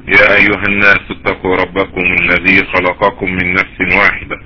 يا أيها الناس اتقوا ربكم الذي خلقكم من نفس واحدة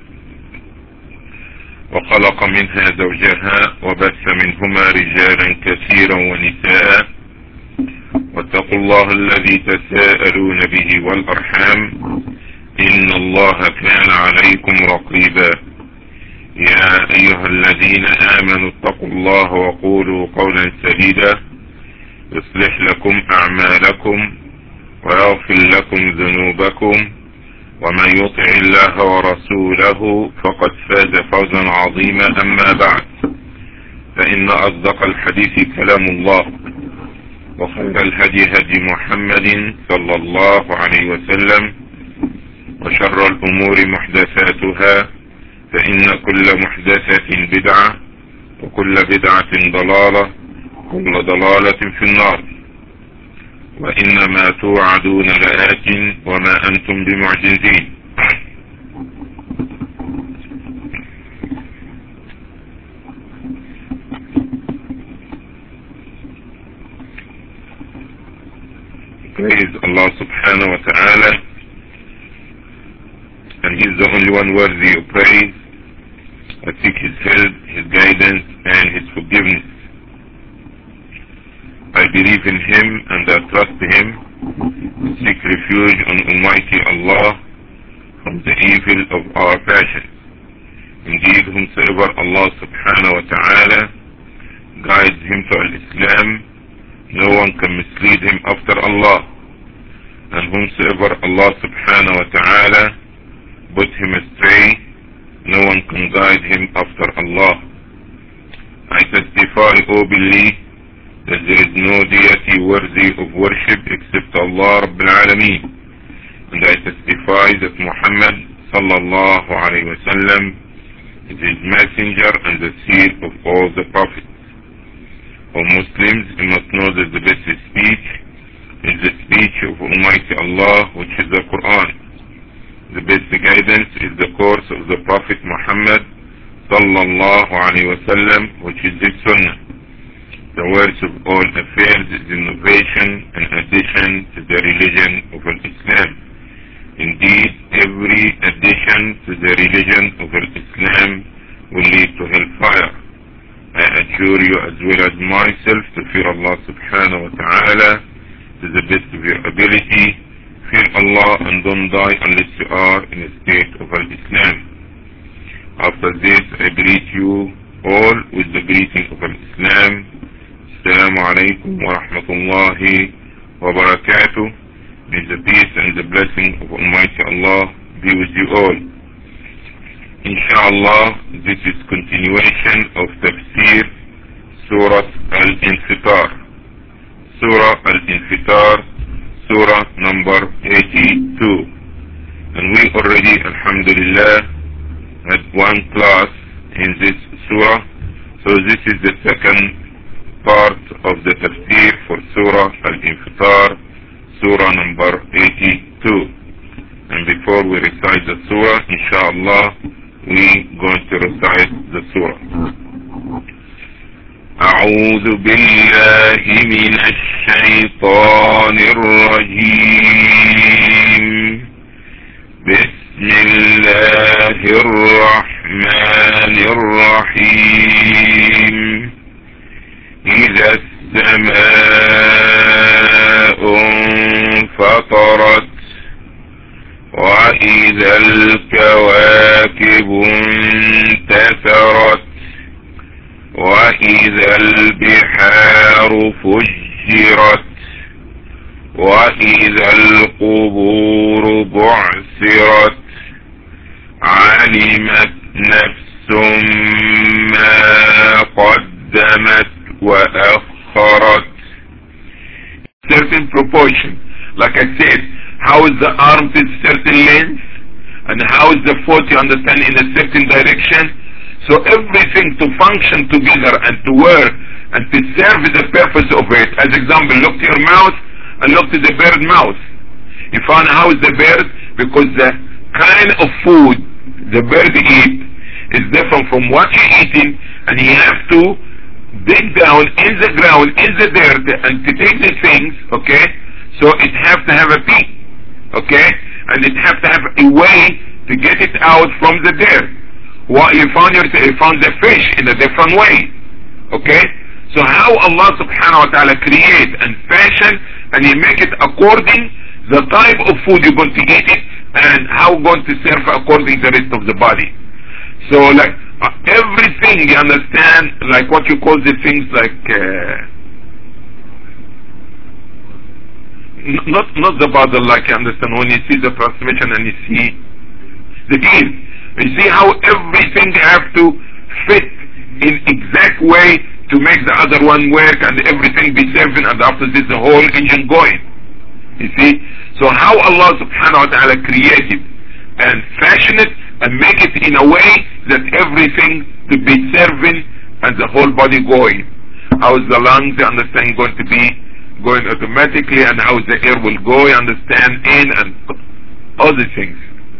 وخلق منها زوجها وبث منهما رجالا كثيرا ونساء واتقوا الله الذي تساءلون به والأرحام إن الله كان عليكم رقيبا. يا أيها الذين آمنوا اتقوا الله وقولوا قولا سديدا يصلح لكم أعمالكم ويغفر لكم ذنوبكم ومن يطع الله ورسوله فقد فاز فوزا عظيما. أما بعد، فإن أصدق الحديث كلام الله، وخير الهدي هدي محمد صلى الله عليه وسلم، وشر الأمور محدثاتها، فإن كل محدثة بدعة وكل بدعة ضلالة وكل ضلالة في النار. وإنما توعدون لآت وما أنتم بمعجزين. Praise Allah subhanahu wa ta'ala, and He is the only one worthy of praise. I seek His help, His guidance, and His forgiveness. I believe in Him and I trust Him, and seek refuge on Almighty Allah from the evil of our passions. Indeed, whomsoever Allah subhanahu wa ta'ala guides him to Al-Islam, no one can mislead him after Allah. And whomsoever Allah subhanahu wa ta'ala put him astray, no one can guide him after Allah. I testify, O believe, that there is no deity worthy of worship except Allah Rabbil Alameen. And I testify that Muhammad sallallahu alayhi wa sallam is his messenger and the seal of all the prophets. O Muslims, you must know that the best speech is the speech of Almighty Allah, which is the Quran. The best guidance is the course of the Prophet Muhammad sallallahu alayhi wa sallam, which is his Sunnah. The worst of all affairs is innovation and addition to the religion of Islam. Indeed, every addition to the religion of Islam will lead to hellfire. I adjure you as well as myself to fear Allah subhanahu wa ta'ala to the best of your ability. Fear Allah and don't die unless you are in a state of Islam. After this, I greet you all with the greeting of Islam. Assalamu alaikum wa rahmatullahi wa barakatuh. May the peace and the blessing of Almighty Allah be with you all. Inshallah, this is continuation of Tafsir Surah Al-Infitar. Surah Al-Infitar, Surah number 82. And we already, alhamdulillah, had one class in this surah. So this is the second part of the tafsir for Surah Al-Infitar, Surah number 82. And before we recite the surah, inshallah, we going to recite the surah. أعوذ بالله من الشيطان الرجيم. بسم الله الرحمن الرحيم. إذا السماء انفطرت وإذا الكواكب انتثرت وإذا البحار فجرت وإذا القبور بعثرت علمت نفس ما قدمت وأخرت. Certain proportion, like I said, how is the arm in certain length and how is the foot, you understand, in a certain direction. So everything to function together and to work and to serve the purpose of it. As example, look to your mouth and look to the bird mouth. You find how is the bird, because the kind of food the bird eat is different from what you're eating, and you have to dig down in the ground, in the dirt, and to take the things, okay? So it has to have a beak. okay? And it have to have a way to get it out from the dirt. What you found the fish in a different way, okay? So how Allah subhanahu wa ta'ala create and fashion, and He make it according the type of food you're going to eat it, and how going to serve according to the rest of the body. So like everything, you understand, like what you call the things like not the bottle, like you understand when you see the transmission and you see the teeth. You see how everything have to fit in exact way to make the other one work and everything be serving, and after this the whole engine going. You see? So how Allah subhanahu wa ta'ala created and fashioned it and make it in a way that everything to be serving and the whole body going. How is the lungs, you understand, going to be going automatically, and how the air will go, you understand, in, and all these things.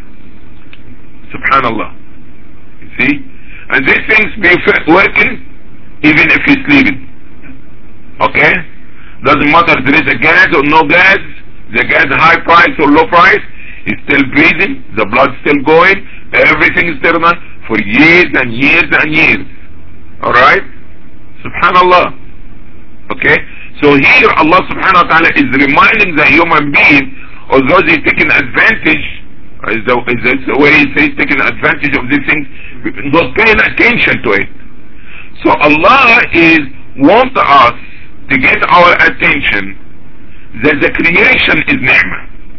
Subhanallah. You see? And these things be working even if you're sleeping. Okay? Doesn't matter if there is a gas or no gas, the gas high price or low price, he's still breathing, the blood's still going, everything is still on for years and years and years. Alright? Subhanallah. Okay? So here Allah subhanahu wa ta'ala is reminding the human being, although he's taking advantage, is the way he says, taking advantage of these things, not paying attention to it. So Allah is want us to get our attention that the creation is ni'mah,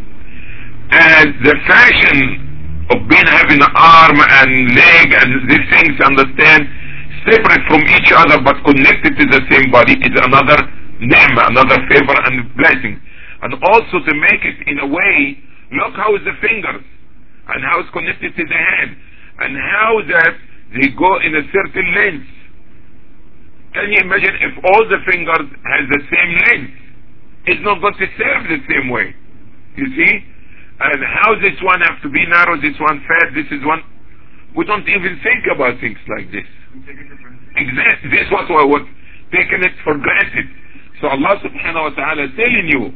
and the fashion of being having an arm and leg and these things, understand, separate from each other but connected to the same body is another ni'mah, another favor and blessing. And also to make it in a way, look how is the fingers and how it's connected to the hand and how that they go in a certain length. Can you imagine if all the fingers has the same length? It's not going to serve the same way. You see? And how this one have to be narrow, this one fat, this is one. We don't even think about things like this. Exactly. This is what I was taking it for granted. So Allah subhanahu wa ta'ala is telling you,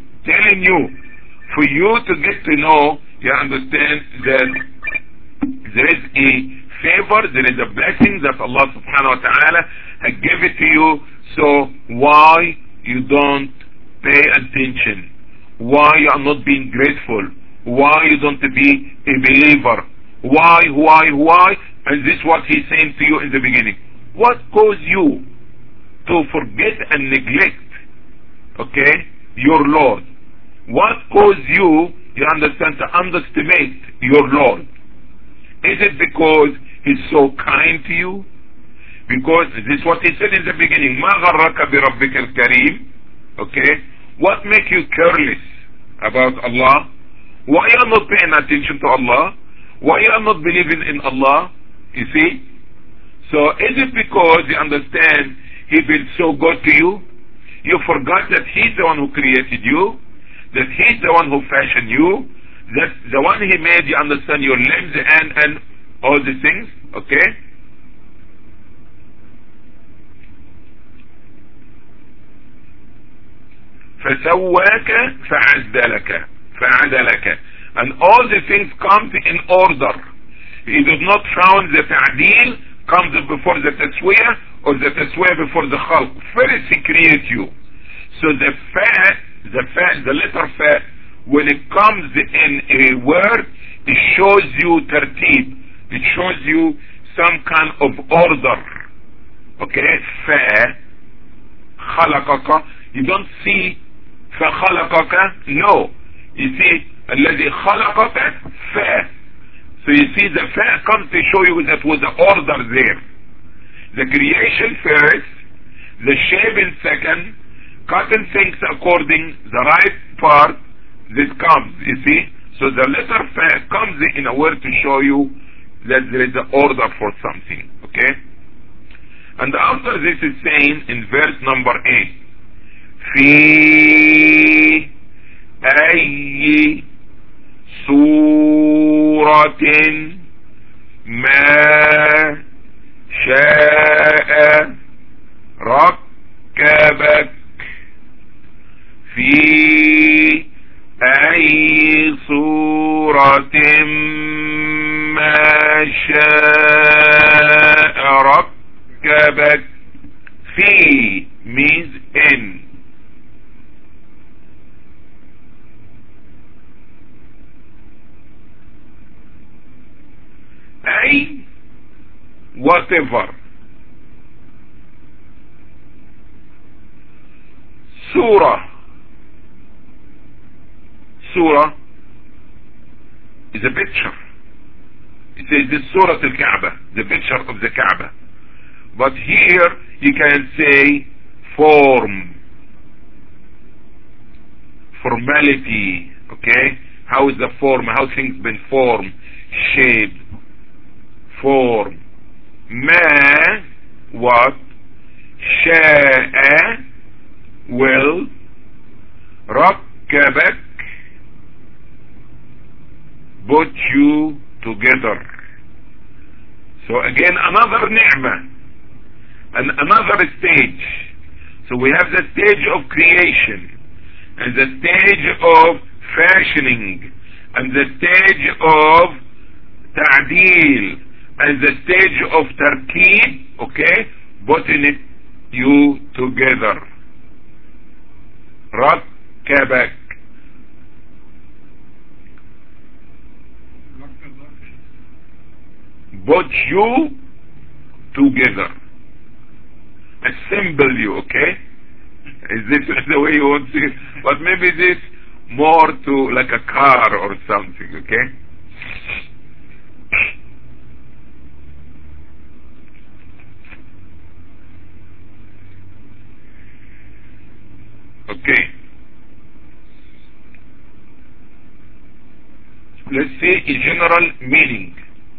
for you to get to know, you understand that there is a favor, there is a blessing that Allah subhanahu wa ta'ala has given to you. So why you don't pay attention? Why you are not being grateful? Why you don't be a believer? Why? And this is what he's saying to you in the beginning. What caused you to forget and neglect, okay, your Lord? What caused you understand, to underestimate your Lord? Is it because He's so kind to you? Because this is what he said in the beginning. مَا غَرَّكَ بِرَبِّكَ الْكَرِيمِ. Okay? What makes you careless about Allah? Why you are not paying attention to Allah? Why you are not believing in Allah? You see? So is it because you understand He been so good to you? You forgot that He's the one who created you, that He's the one who fashioned you, that the one He made, you understand, your limbs and all these things. Okay? فسواك فعدلك, and all the things come in order. He does not found the ta'dil comes before the taswiyah or the taswiyah before the khalq. First He creates you. So the letter fa, when it comes in a word, it shows you tartib. It shows you some kind of order. Okay? Fa, khalaqaka. You don't see فخلقك, no. You see, الذي خلقك fa. So you see the fa comes to show you that was the order there. The creation first, the shaping second, cutting things according the right part, this comes, you see. So the letter fa comes in a word to show you that there is an order for something, okay? And after this is saying in verse number 8, في أي سورة ما شاء ركبك في أي أي صورة ما شاء ركبك. في means in. أي whatever. Surah is a picture. It says this Surah al-Kaaba, the picture of the Kaaba. But here you can say form, formality, okay? How is the form, how things been formed, shaped, form. Ma, what? Sha'a, will. Rakkabak, put you together. So again, another ni'mah and another stage. So we have the stage of creation and the stage of fashioning and the stage of ta'deel and the stage of tarkeeb, okay, putting it you together. Rakkabak. Put you together. Assemble you, okay? Is this the way you want to see it? But maybe this more to like a car or something, okay? Okay. Let's say a general meaning.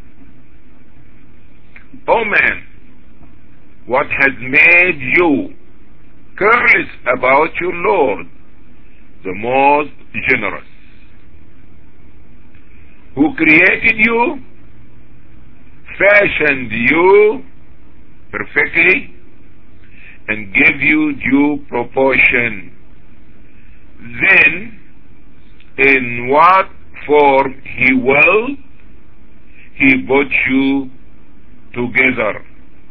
Oh man, what has made you careless about your Lord, the most generous, who created you, fashioned you perfectly, and gave you due proportion? Then, in what form he will, he put you together.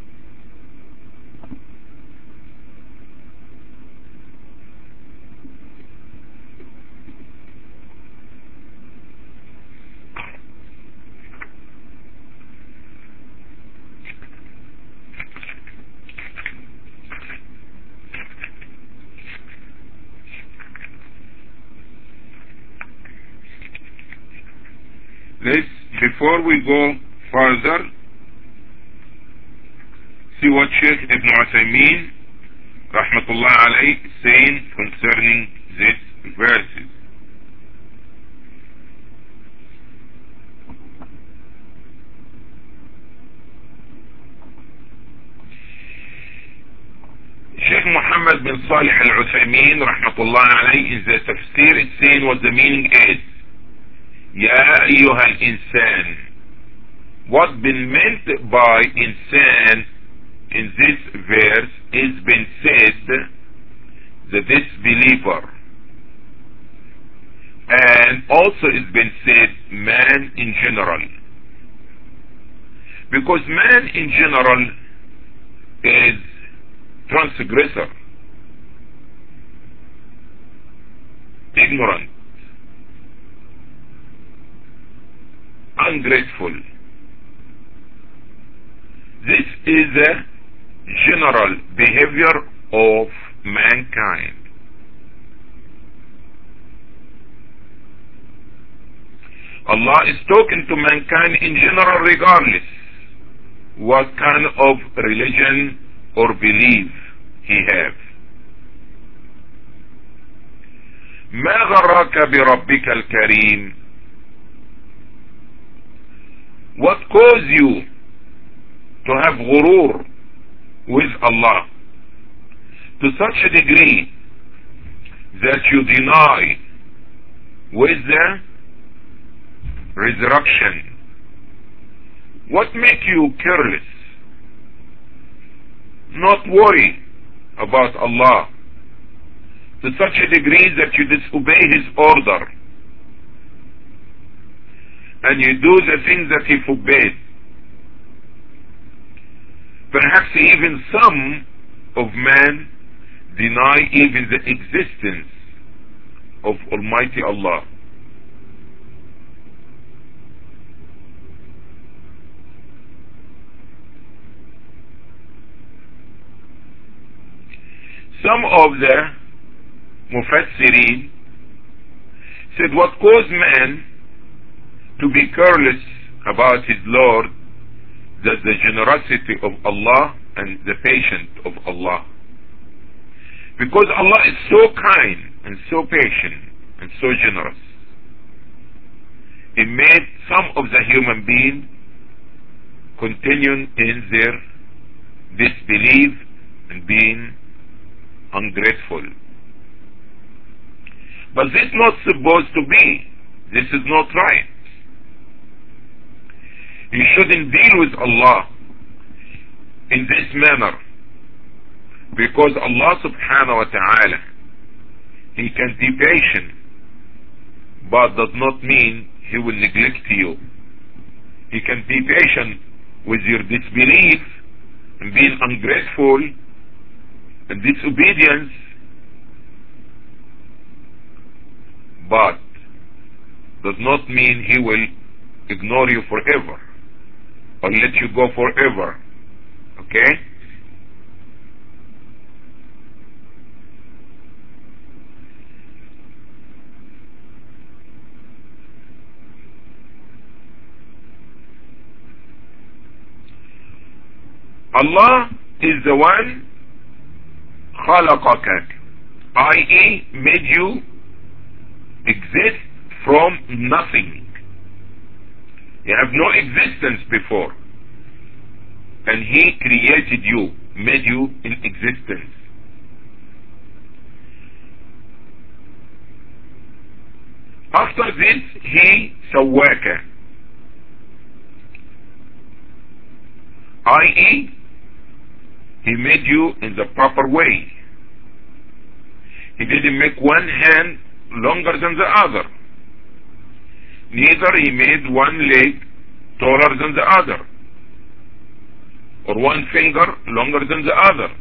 Before we go further, see what Sheikh Ibn Uthaymeen rahmatullah alayh is saying concerning these verses. Sheikh Muhammad bin Salih al-Uthaymeen rahmatullah alayh in the tafsir is saying what the meaning is. Ya ayyuha al-insan. What been meant by insan in this verse is been said the disbeliever, and also it's been said man in general, because man in general is transgressor, ignorant, ungrateful. This is a general behavior of mankind. Allah is talking to mankind in general regardless what kind of religion or belief he have. ما غرك بربك الكريم. What caused you to have ghurur with Allah to such a degree that you deny with the resurrection? What make you careless, not worry about Allah to such a degree that you disobey His order and you do the things that he forbade. Perhaps even some of man deny even the existence of Almighty Allah. Some of the Mufassirin said what caused man to be careless about his Lord, that the generosity of Allah and the patience of Allah. Because Allah is so kind and so patient and so generous, He made some of the human beings continue in their disbelief and being ungrateful. But this is not supposed to be. This is not right. You shouldn't deal with Allah in this manner, because Allah subhanahu wa ta'ala, He can be patient, but does not mean He will neglect you. He can be patient with your disbelief and being ungrateful and disobedience, but does not mean He will ignore you forever or let you go forever. Okay? Allah is the one خلقك, i.e. made you exist from nothing. You have no existence before, and He created you, made you in existence. After this, He سواك, i.e. He made you in the proper way. He didn't make one hand longer than the other. Neither He made one leg taller than the other, or one finger longer than the other.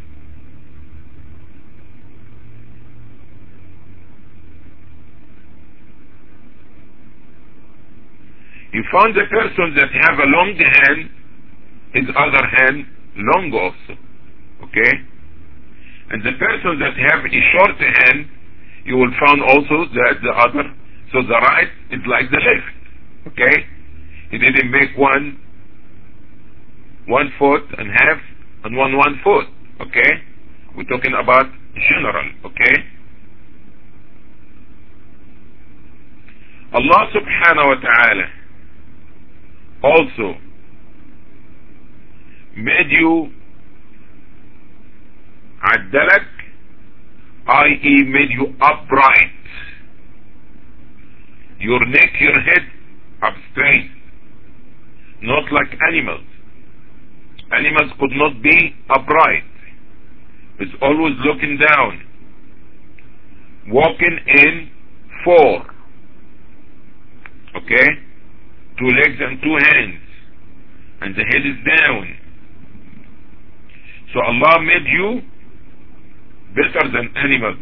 You found a person that have a long hand, his other hand long also. Okay? And the person that have a short hand, you will find also that the other, so the right is like the left. Okay? He didn't make one foot and half and one foot. Okay? We're talking about general. Okay? Allah subhanahu wa ta'ala also made you عدلك, i.e. made you upright. Your neck, your head up straight, not like animals. Animals could not be upright. It's always looking down, walking in four. Okay? 2 legs and 2 hands, and the head is down. So Allah made you better than animals.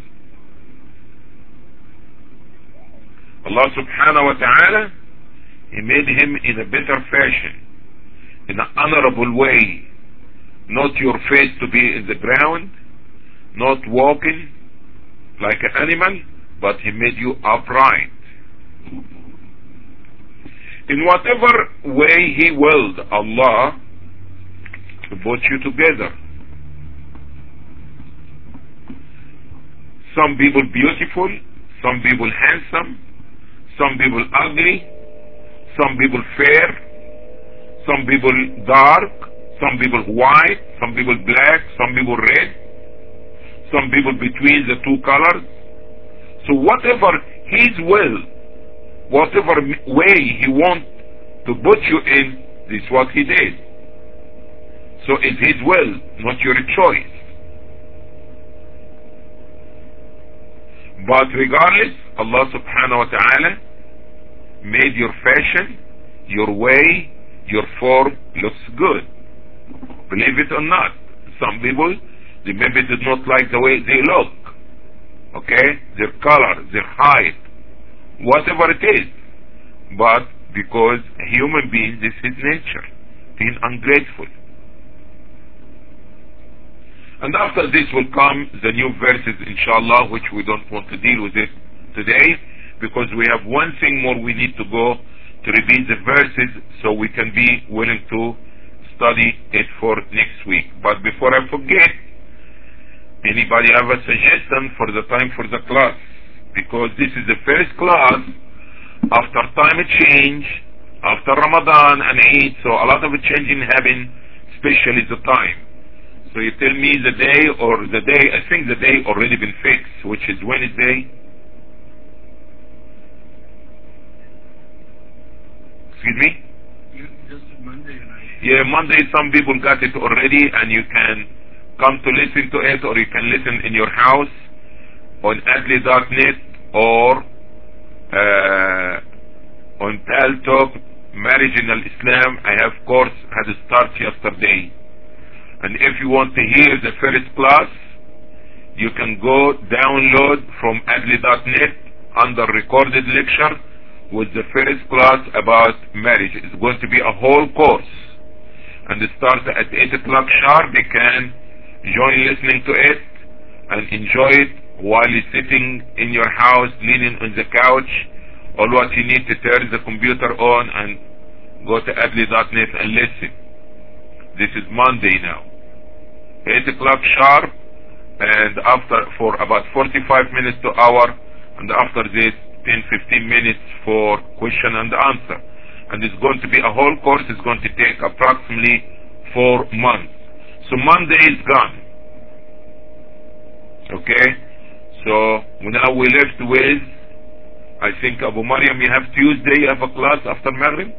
Allah subhanahu wa ta'ala, He made him in a better fashion, in an honorable way. Not your face to be in the ground, not walking like an animal, but He made you upright. In whatever way He willed, Allah to put you together. Some people beautiful, some people handsome, some people ugly, some people fair, some people dark, some people white, some people black, some people red, some people between the two colors. So whatever His will, whatever way He wants to put you in, this is what He did. So it's His will, not your choice. But regardless, Allah subhanahu wa ta'ala made your fashion, your way, your form looks good. Believe it or not. Some people, they maybe did not like the way they look. Okay? Their color, their height, whatever it is. But because human beings, this is nature, being ungrateful. And after this will come the new verses, inshallah, which we don't want to deal with it today, because we have one thing more we need to go to repeat the verses so we can be willing to study it for next week. But before I forget, anybody have a suggestion for the time for the class? Because this is the first class after time change, after Ramadan and Eid, so a lot of changing happen, especially the time. So you tell me the day, or the day, I think the day already been fixed, which is Wednesday. Excuse me? You just said Monday. Yeah, Monday some people got it already, and you can come to listen to it, or you can listen in your house on adli.net or on Talk Marriage in Islam. I have course had start yesterday. And if you want to hear the first class, you can go download from adli.net under recorded lecture with the first class about marriage. It's going to be a whole course. And it starts at 8 o'clock sharp. You can join listening to it and enjoy it while you're sitting in your house, leaning on the couch. All what you need to turn the computer on and go to adli.net and listen. This is Monday now. 8 o'clock sharp, and after for about 45 minutes to hour, and after this 10-15 minutes for question and answer. And it's going to be a whole course. It's going to take approximately 4 months. So Monday is gone. Okay? So now we left with, I think Abu Maryam, you have Tuesday, you have a class after Maghrib?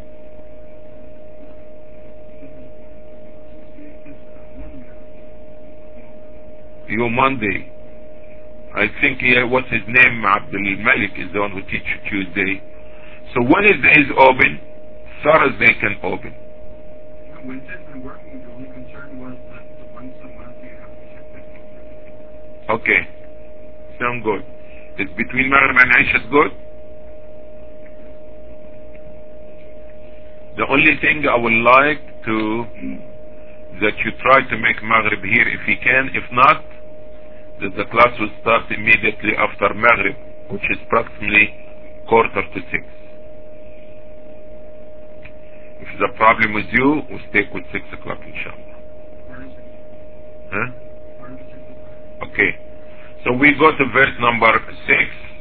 You Monday. I think what's his name, Abdul Malik, is the one who teaches Tuesday. So Wednesday is open, Thursday can open. Wednesday's been working. The only concern was that the once a month you have to check this. Okay. Sound good. Is between Maghrib and Isha good? The only thing I would like to, that you try to make Maghrib here if you can. If not, that the class will start immediately after Maghrib, which is approximately 5:45. If there's a problem with you, we'll stick with 6 o'clock, inshallah. Huh? Okay. So we go to verse number 6.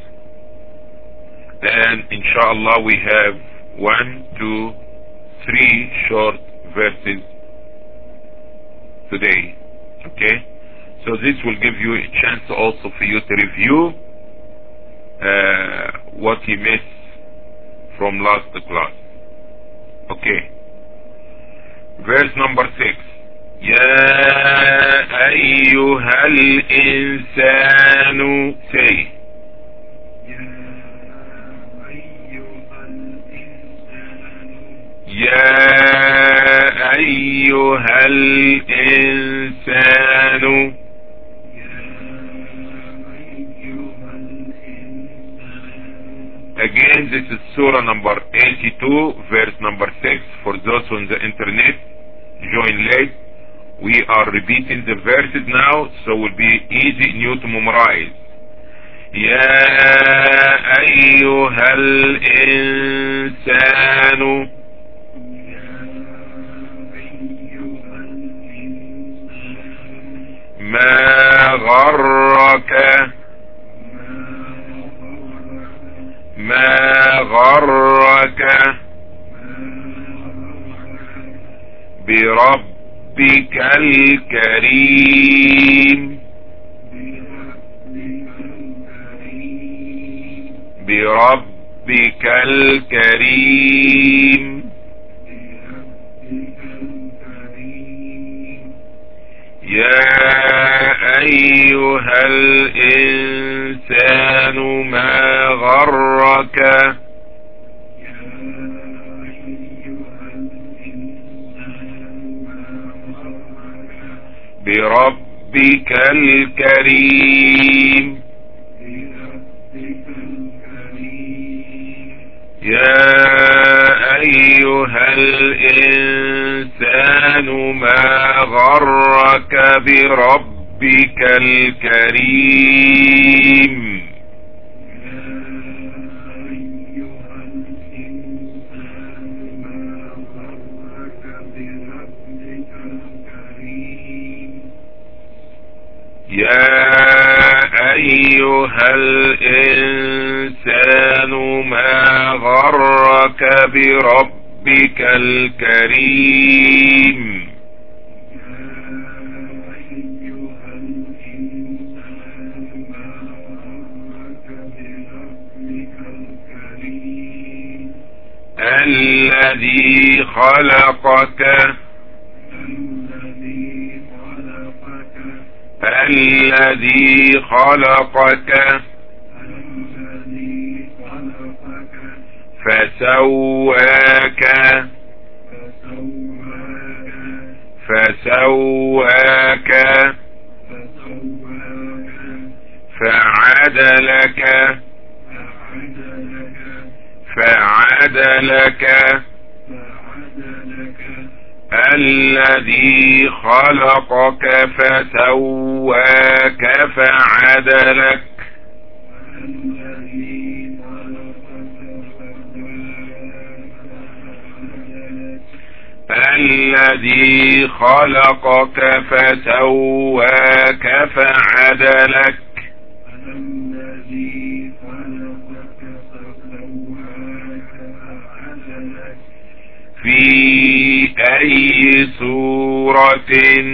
And inshallah we have 1, 2, 3 short verses today. Okay? So this will give you a chance also for you to review what you missed from last class. Okay. Verse number 6. يا أيها الإنسان say. يا أيها الإنسان. Again, this is Surah number 82, verse number 6. For those on the internet, join late. We are repeating the verses now, so it will be easy new to memorize. يا أيها الإنسان ما غرك بربك الكريم بربك الكريم يا أيها الإنسان ما غرك بربك الكريم. يا أيها الإنسان ما غرك بربك الكريم. يا أيها الإنسان ما غرك بربك الكريم. الذي خلقك فسواك فعدلك الذي خلقك فسواك فعدلك. الذي خلقك فسواك فعدلك. في أي سورة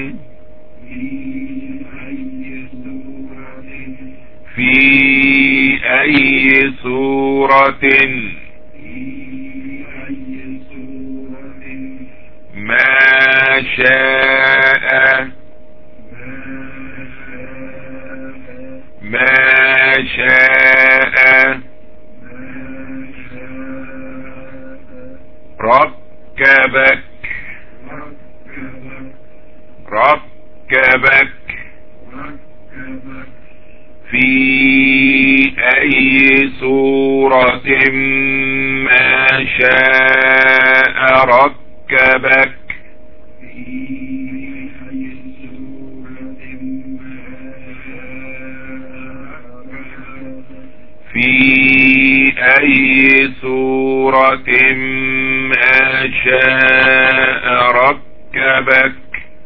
ما شاء ركبك في أي سورة ما شاء ركبك. في أي سورة ما شاء ركبك.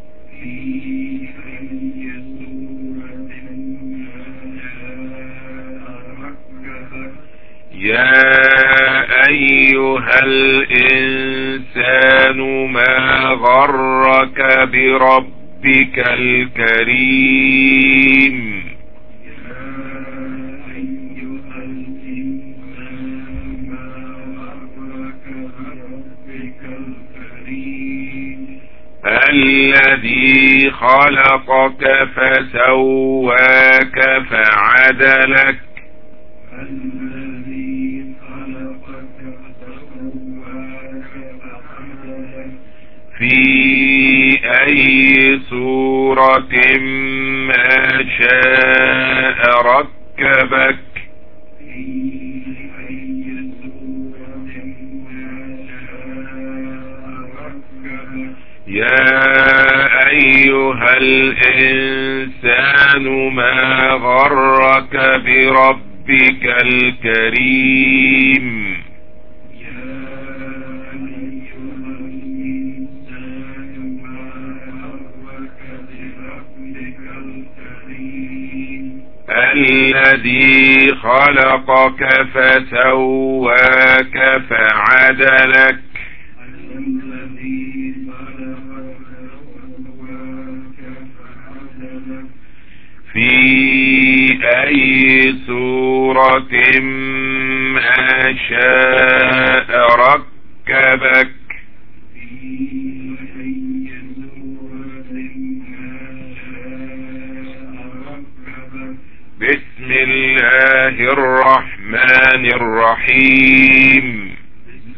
يا أيها الإنسان ما غرك بربك الكريم. الذي خلقك فسواك فعدلك. في أي سورة ما شاء ركبك. يا أيها الإنسان ما غرك بربك الكريم. الذي خلقك فسواك فعدلك. في أي سورة ما شاء ركبك. بسم الله الرحمن الرحيم.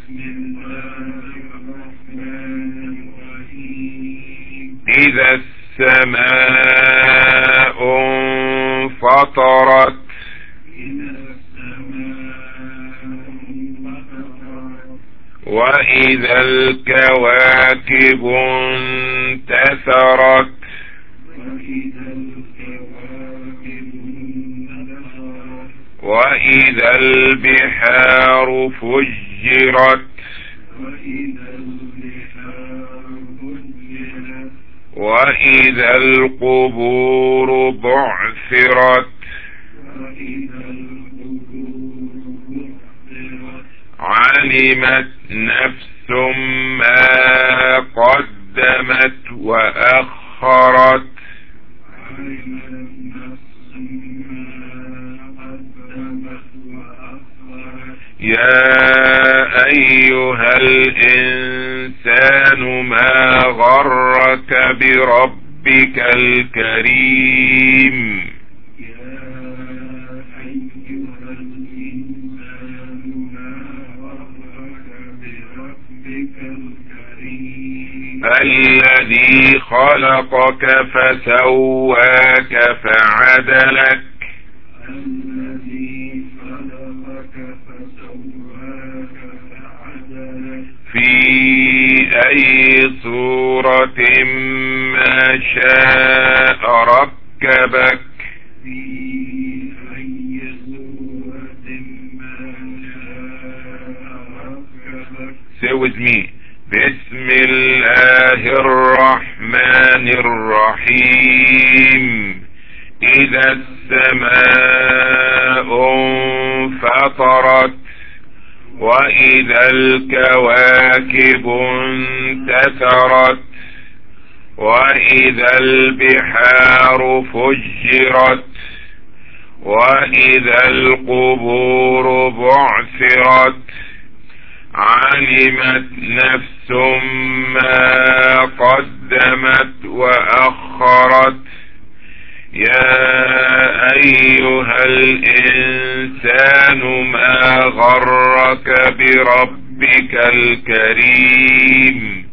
إذا السماء انفطرت وإذا الكواكب انتثرت وإذا البحار فجرت وإذا القبور بعثرت علمت نفس ما قدمت وأخرت يا أيها الإنسان ما غرك بربك الكريم الذي خلقك فسواك فعدلك في أي صورة ما شاء ركبك Say with me. بسم الله الرحمن الرحيم إذا السماء انفطرت وإذا الكواكب انتثرت وإذا البحار فجرت وإذا القبور بعثرت علمت نفس ما قدمت وأخرت يا أيها الإنسان ما غرك بربك الكريم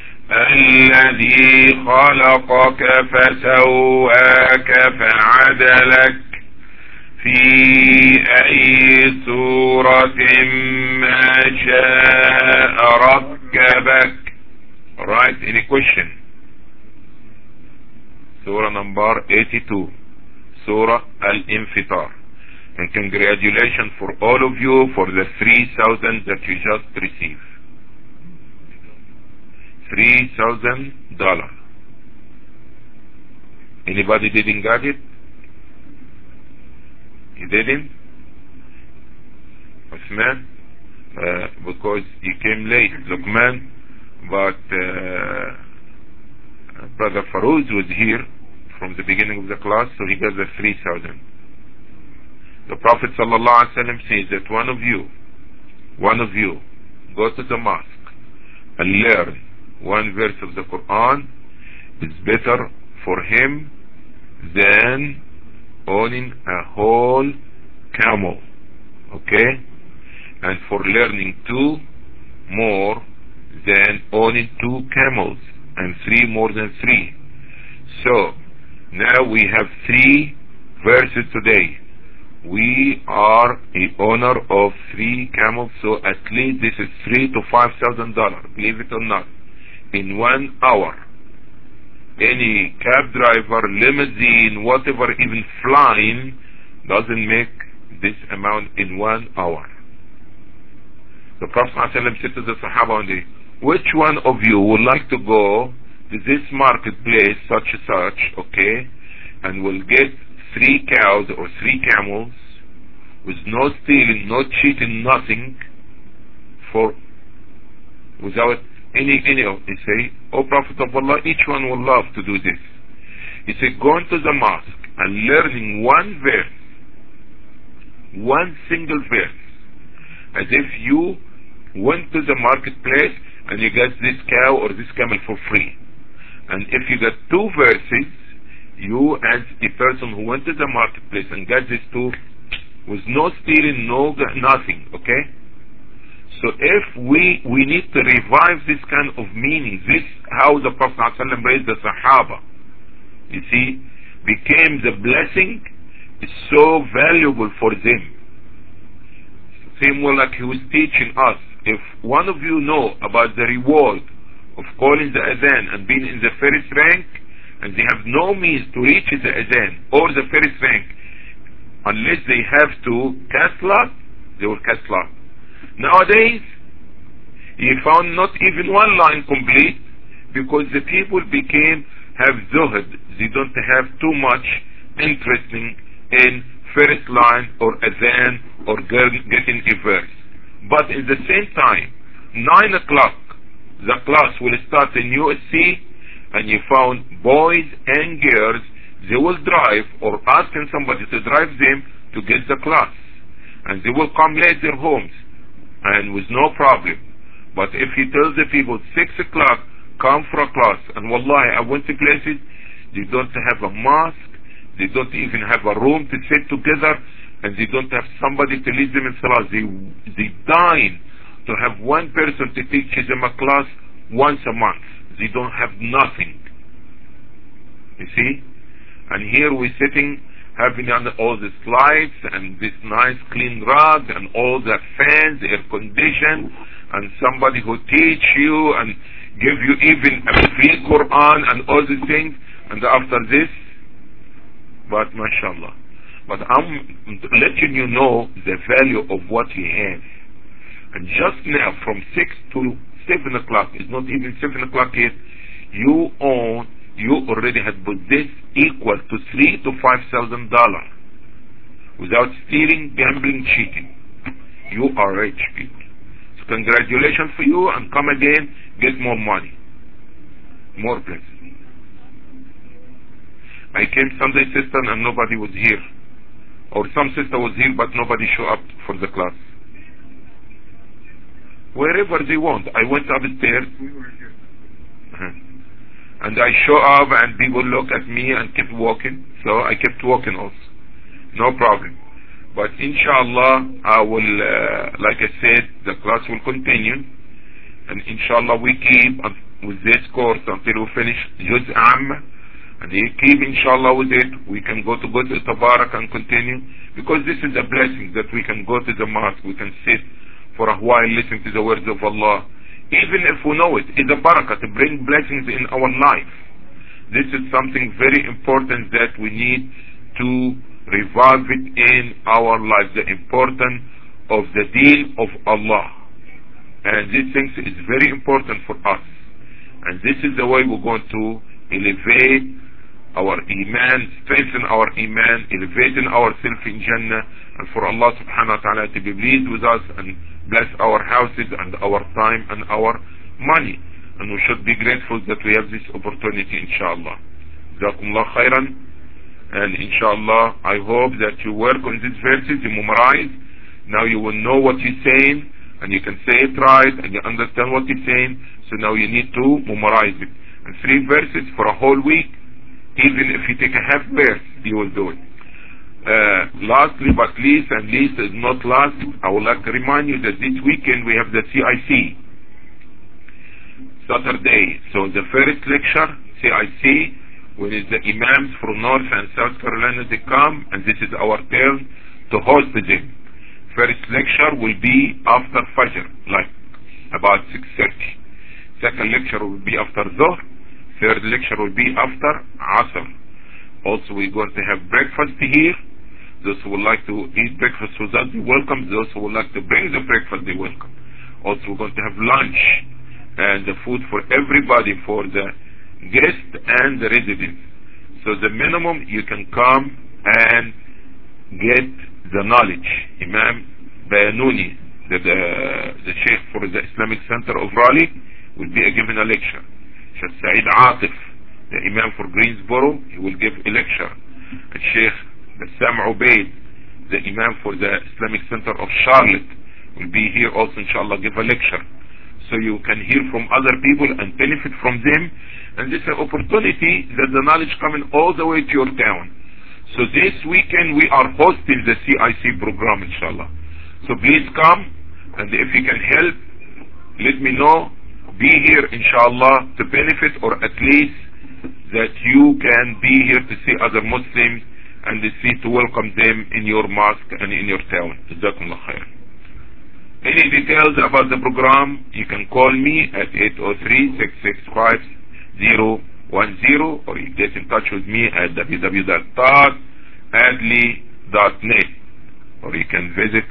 الذي خلقك فسواك فعدلك في أي صورة ما شاء ركبك. Right, any question? Surah number 82, Surah Al-Infitar. And congratulations for all of you for the 3,000 that you just received. $3,000. Anybody didn't get it? You didn't? Osman? Because you came late, Luqman, but Brother Farouz was here from the beginning of the class, so he got the 3,000. The Prophet ﷺ says that one of you go to the mosque and learn one verse of the Quran is better for him than owning a whole camel. Okay? And for learning 2 more than owning 2 camels, and 3 more than 3. So now we have 3 verses today. We are the owner of 3 camels, so at least this is $3,000 to $5,000, believe it or not, in 1 hour. Any cab driver, limousine, whatever, even flying, doesn't make this amount in 1 hour. The Prophet ﷺ said to the Sahaba one day, which one of you would like to go to this marketplace, such and such, okay, and will get 3 cows or 3 camels with no stealing, no cheating, nothing, for without any he say, O Prophet of Allah, each one will love to do this. He said, going to the mosque and learning 1 verse, 1 single verse, as if you went to the marketplace and you get this cow or this camel for free. And if you get 2 verses, you as a person who went to the marketplace and got these 2 with no stealing, no nothing, okay? So if we need to revive this kind of meaning, this how the Prophet ﷺ raised the Sahaba. You see, became the blessing is so valuable for them. Same way like he was teaching us, if one of you know about the reward of calling the adhan and being in the first rank, and they have no means to reach the adhan or the first rank, unless they have to cast lot, they will cast lot. Nowadays, he found not even one line complete, because the people have zuhud. They don't have too much interest in first line or adhan or getting a verse. But at the same time, 9 o'clock, the class will start in USC, and you found boys and girls, they will drive or asking somebody to drive them to get the class. And they will come late their homes, and with no problem. But if you tell the people 6 o'clock, come for a class, and wallahi, I went to places, they don't have a mosque, they don't even have a room to sit together, and they don't have somebody to lead them in salah. They dying to have one person to teach them a class once a month. They don't have nothing. You see? And here we're sitting, having all the slides and this nice clean rug and all the fans, air conditioned, and somebody who teach you and give you even a free Quran and all these things. And after this, but mashallah. But I'm letting you know the value of what you have. And just now, from 6 to 7 o'clock, it's not even 7 o'clock yet, you already had put this equal to $3,000 to $5,000 without stealing, gambling, cheating. You are rich people. So congratulations for you, and come again, get more money, more blessings. I came Sunday, sister, and nobody was here. Or some sister was here, but nobody showed up for the class. Wherever they want. I went upstairs. We were here. And I show up, and people look at me and kept walking. So I kept walking also. No problem. But inshallah, I will, like I said, the class will continue. And inshallah, we keep with this course until we finish Juz Amma. And we keep inshallah with it. We can go to Tabarak and continue. Because this is a blessing that we can go to the mosque. We can sit for a while listening to the words of Allah. Even if we know it, it's a barakah to bring blessings in our life. This is something very important that we need to revive it in our life. The importance of the deen of Allah. And these things is very important for us. And this is the way we're going to elevate our iman, strengthen our iman, elevating ourselves in Jannah, and for Allah subhanahu wa ta'ala to be pleased with us and bless our houses and our time and our money. And we should be grateful that we have this opportunity, inshallah. Jazakumullah khairan. And inshallah, I hope that you work on these verses, you memorize. Now you will know what he's saying, and you can say it right, and you understand what he's saying. So now you need to memorize it. And 3 verses for a whole week. Even if you take a half verse, you will do it. Lastly but least, and least is not last, I would like to remind you that this weekend we have the CIC Saturday. So the first lecture, CIC, when is the imams from North and South Carolina, they come, and this is our turn to host them. First lecture will be after Fajr, like about 6:30. Second lecture will be after Dhuhr. Third lecture will be after Asr. Also, we're going to have breakfast here. Those who would like to eat breakfast with us, they're welcome. Those who would like to bring the breakfast, they're welcome. Also, we're going to have lunch and the food for everybody, for the guests and the residents. So the minimum, you can come and get the knowledge. Imam Bayanuni, the Sheikh for the Islamic Center of Raleigh, will be giving a lecture. Sheikh Saeed Atif, the Imam for Greensboro, he will give a lecture. And Sheikh Bassam Ubaid, the Imam for the Islamic Center of Charlotte, will be here also, inshallah, give a lecture. So you can hear from other people and benefit from them. And this is an opportunity that the knowledge coming all the way to your town. So this weekend we are hosting the CIC program, inshallah. So please come, and if you can help, let me know. Be here, inshallah, to benefit, or at least that you can be here to see other Muslims and see to welcome them in your mosque and in your town. Jazakumullah khair. Any details about the program, you can call me at 803-665-010, or you get in touch with me at www.adli.net, or you can visit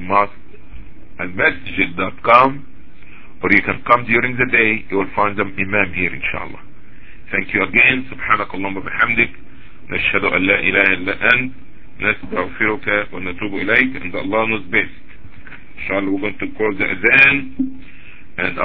almasjid.com, or you can come during the day. You will find them imam here, inshallah. Thank you again. Subhanakallahumma bihamdik. Nashhadu an la ilaha illa ant. Nastaghfiruka wa natubu ilayk. And Allah knows best. Inshallah, we're going to call the adhan. And